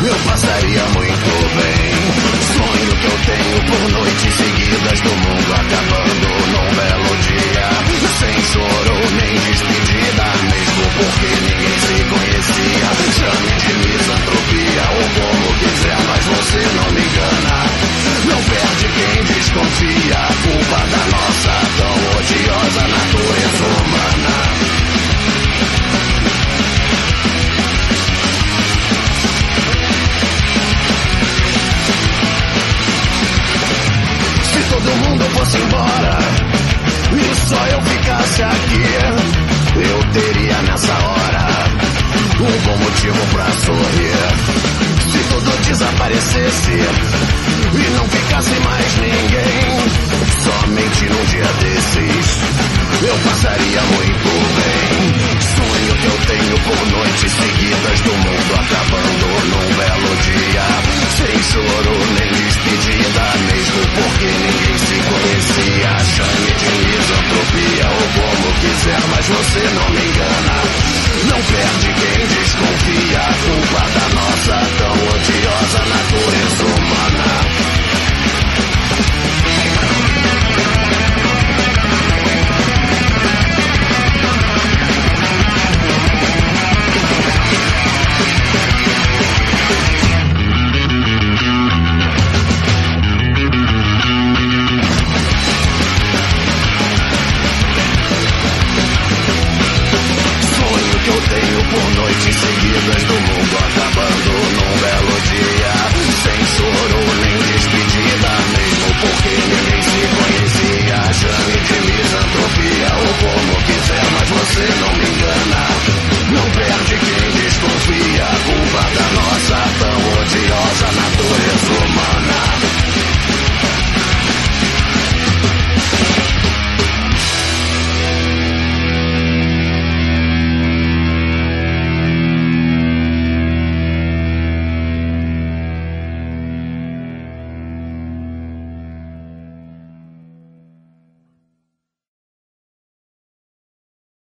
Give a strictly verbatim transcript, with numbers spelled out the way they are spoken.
eu passaria muito bem. Sonho que eu tenho por noites seguidas do mundo acabando num belo dia, sem choro nem despedida, mesmo porque ninguém se conhecia. Chame de misantropia ou como quiser, mas você não me engana. Não perde quem desconfia, culpa da nossa tão odiosa natureza humana. Se todo mundo fosse embora e só eu ficasse aqui, eu teria nessa hora um bom motivo pra sorrir. Se tudo desaparecesse e não ficasse mais ninguém, somente num dia desses eu passaria muito bem. Sonho que eu tenho por noites seguidas do mundo acabando num belo dia, sem choro nem despedida, mesmo porque ninguém se conhecia. Chame de misantropia ou como quiser, mas você não me engana. Não perde quem desconfia, culpa da nossa tão odiosa natureza humana. Sonho que eu tenho por noites seguidas do mundo